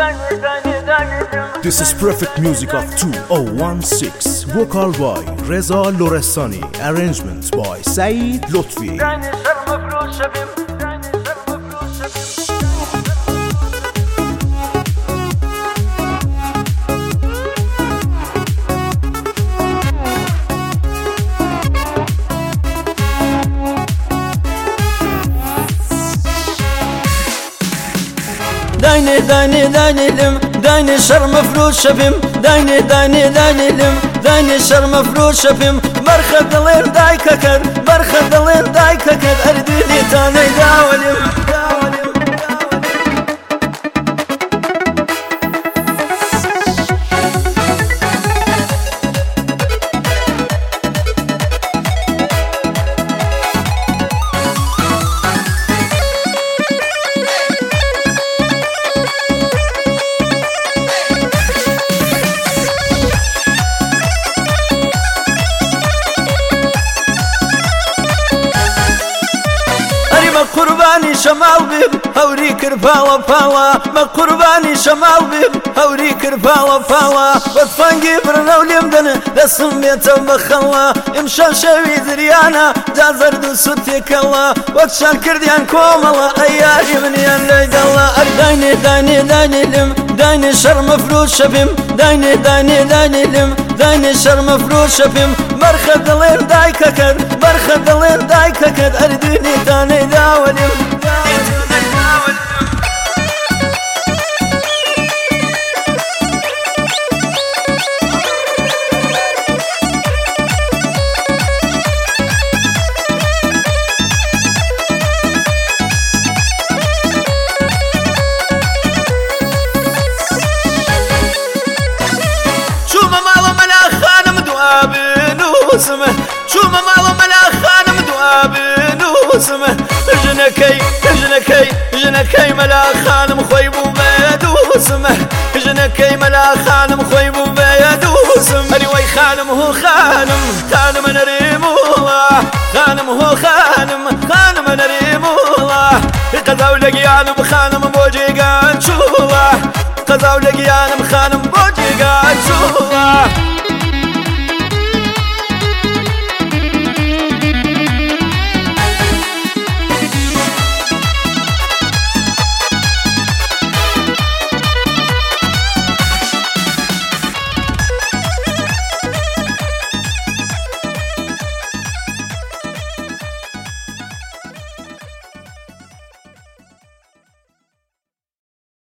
This is perfect music of 2016. Vocal by Reza Lorestani. Arrangements by Saeed Lotfi. دايني دايني دايني لم دايني شر مفروض شبم دايني دايني دايني لم دايني شر مفروض شبم برخد دليل دايككر برخد دليل دايككر أرديني تاني داولم قرباني شمال بيب هوري كربالا بالا ما قرباني شمال بيب هوري كربالا بالا بطفنقي برنو ليمدن دسم بيتا بخلا امشان شوي دريانا جازر دو سوتي كلا وكشان كرديان كوملا اياري من يان ليد الله دايني دايني دايني لم دايني شر مفروض شبم دايني دايني دايني لم دايني شر مفروض شبم برخد دليل دايككر برخد دليل دايككر ارديني تاني داولم شو ما مالو ملا خانم دوابن وسمه جنكي ملا خانم خويبو بيدو سمه جنكي ملا خانم خويبو بيدو سمه أني وي خانم هو خانم نريم الله خانم هو خانم نريم الله قزاو لقيانم خانم بوجي قان شو الله قزاو لقيانم خانم بوجي قان شو الله